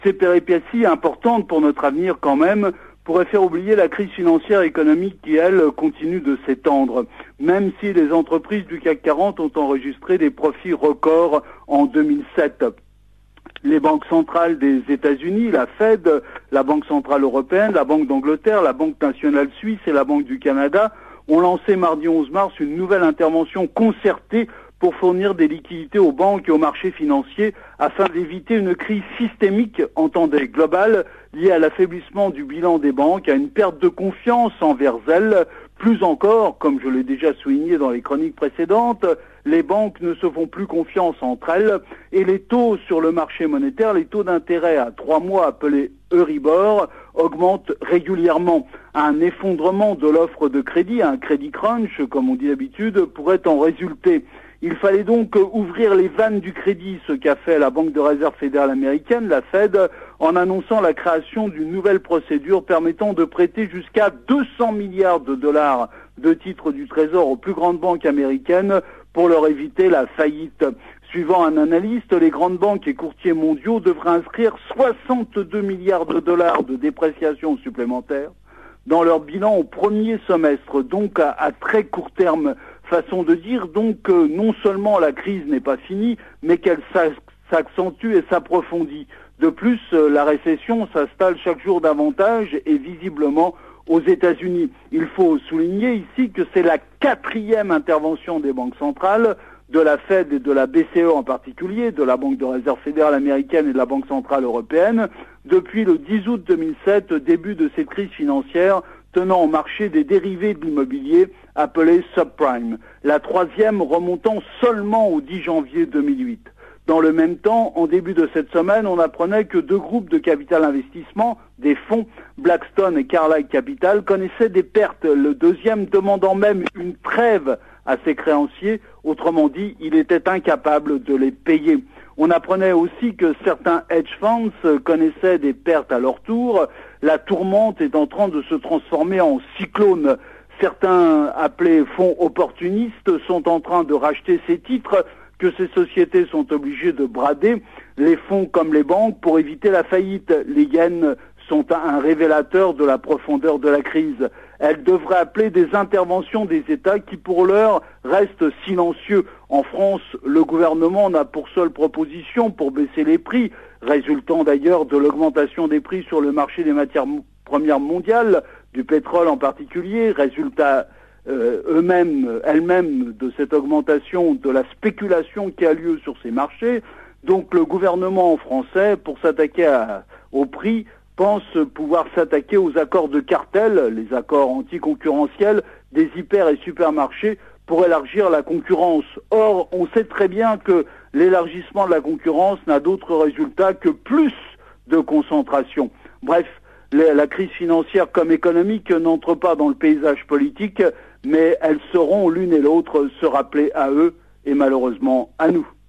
Ces péripéties importantes pour notre avenir quand même pourraient faire oublier la crise financière et économique qui, elle, continue de s'étendre, même si les entreprises du CAC 40 ont enregistré des profits records en 2007. Les banques centrales des États-Unis, la Fed, la Banque centrale européenne, la Banque d'Angleterre, la Banque nationale suisse et la Banque du Canada ont lancé mardi 11 mars une nouvelle intervention concertée pour fournir des liquidités aux banques et aux marchés financiers afin d'éviter une crise systémique, entendez, globale, liée à l'affaiblissement du bilan des banques, à une perte de confiance envers elles. Plus encore, comme je l'ai déjà souligné dans les chroniques précédentes, les banques ne se font plus confiance entre elles et les taux sur le marché monétaire, les taux d'intérêt à 3 mois appelés Euribor, augmentent régulièrement. Un effondrement de l'offre de crédit, un crédit crunch, comme on dit d'habitude, pourrait en résulter. Il fallait donc ouvrir les vannes du crédit, ce qu'a fait la Banque de réserve fédérale américaine, la Fed, en annonçant la création d'une nouvelle procédure permettant de prêter jusqu'à 200 milliards de dollars de titres du Trésor aux plus grandes banques américaines pour leur éviter la faillite. Suivant un analyste, les grandes banques et courtiers mondiaux devraient inscrire 62 milliards de dollars de dépréciation supplémentaire dans leur bilan au premier semestre, donc à très court terme. Façon de dire donc que non seulement la crise n'est pas finie, mais qu'elle s'accentue et s'approfondit. De plus, la récession s'installe chaque jour davantage et visiblement aux États-Unis. Il faut souligner ici que c'est la 4e intervention des banques centrales, de la Fed et de la BCE en particulier, de la Banque de réserve fédérale américaine et de la Banque centrale européenne, depuis le 10 août 2007, début de cette crise financière tenant au marché des dérivés de l'immobilier appelé subprime, la 3e remontant seulement au 10 janvier 2008. Dans le même temps, en début de cette semaine, on apprenait que 2 groupes de capital investissement, des fonds, Blackstone et Carlyle Capital, connaissaient des pertes, le deuxième demandant même une trêve à ses créanciers, autrement dit, il était incapable de les payer. On apprenait aussi que certains hedge funds connaissaient des pertes à leur tour. La tourmente est en train de se transformer en cyclone. Certains, appelés fonds opportunistes, sont en train de racheter ces titres que ces sociétés sont obligées de brader, les fonds comme les banques, pour éviter la faillite. Les yens sont un révélateur de la profondeur de la crise. Elles devraient appeler des interventions des États qui, pour l'heure, restent silencieux. En France, le gouvernement n'a pour seule proposition pour baisser les prix, résultant d'ailleurs de l'augmentation des prix sur le marché des matières premières mondiales, du pétrole en particulier, résultat elles-mêmes de cette augmentation, de la spéculation qui a lieu sur ces marchés. Donc le gouvernement français, pour s'attaquer au prix, pense pouvoir s'attaquer aux accords de cartel, les accords anticoncurrentiels des hyper et supermarchés pour élargir la concurrence. Or, on sait très bien que l'élargissement de la concurrence n'a d'autre résultat que plus de concentration. Bref, la crise financière comme économique n'entre pas dans le paysage politique, mais elles sauront l'une et l'autre se rappeler à eux et malheureusement à nous.